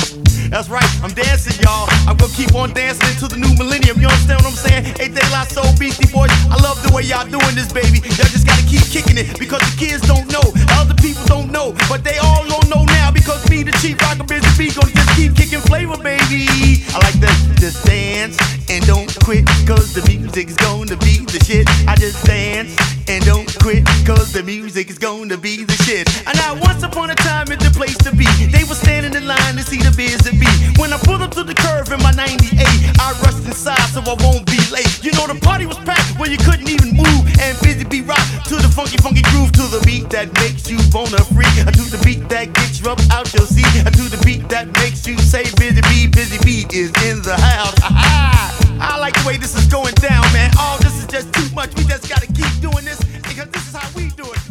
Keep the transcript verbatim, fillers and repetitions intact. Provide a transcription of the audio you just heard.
That's right, I'm dancing, y'all. I'm gonna keep on dancing into the new millennium. You understand what I'm saying? Hey, De La Soul, Beastie Boys, I love the way y'all doing this, baby. Y'all just gotta keep kicking it because the kids don't know, other people don't know, but they all gonna know now because me, the Chief Rocker, Busy B, gonna just keep kicking flavor, baby. I like this. Just dance and don't quit cause the music's gonna be the shit. I just dance and don't quit cause the music is gonna be the shit. And now once upon a time at the place to be, they were standing in line to see the Biz and B. When I pulled up to the curve in my ninety-eight, I rushed inside so I won't be late. You know the party was packed where you couldn't even move, and Busy B rock to the funky funky groove, to the beat that makes you wanna freak, to the beat that gets you up out your seat, to the beat that makes you say Busy B, Busy B is in the house. I like the way this is going down, man. Oh, this is just too much. We just gotta keep doing this because this is how we do it.